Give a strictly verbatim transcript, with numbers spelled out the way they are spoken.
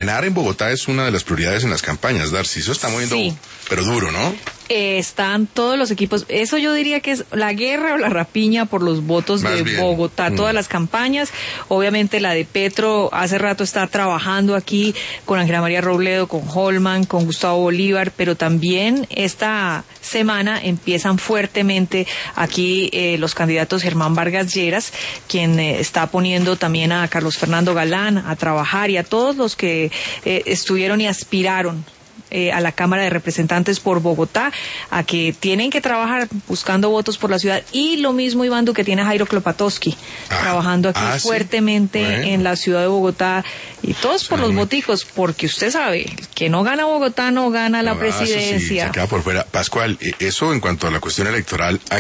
Ganar en Bogotá es una de las prioridades en las campañas, Darcy. Eso está moviendo, sí, pero duro, ¿no? Eh, están todos los equipos. Eso yo diría que es la guerra o la rapiña por los votos Más de bien. Bogotá. Mm. Todas las campañas. Obviamente la de Petro hace rato está trabajando aquí con Ángela María Robledo, con Holman, con Gustavo Bolívar, pero también esta semana empiezan fuertemente aquí eh, los candidatos Germán Vargas Lleras, quien eh, está poniendo también a Carlos Fernando Galán a trabajar, y a todos los que eh, estuvieron y aspiraron Eh, a la Cámara de Representantes por Bogotá, a que tienen que trabajar buscando votos por la ciudad. Y lo mismo, Iván Duque, tiene a Jairo Klopatowski ah, trabajando aquí ah, fuertemente ¿sí? bueno. en la ciudad de Bogotá, y todos por sí. los boticos, porque usted sabe, que no gana Bogotá no gana no, la presidencia. Sí, se queda por fuera. Pascual, eso en cuanto a la cuestión electoral.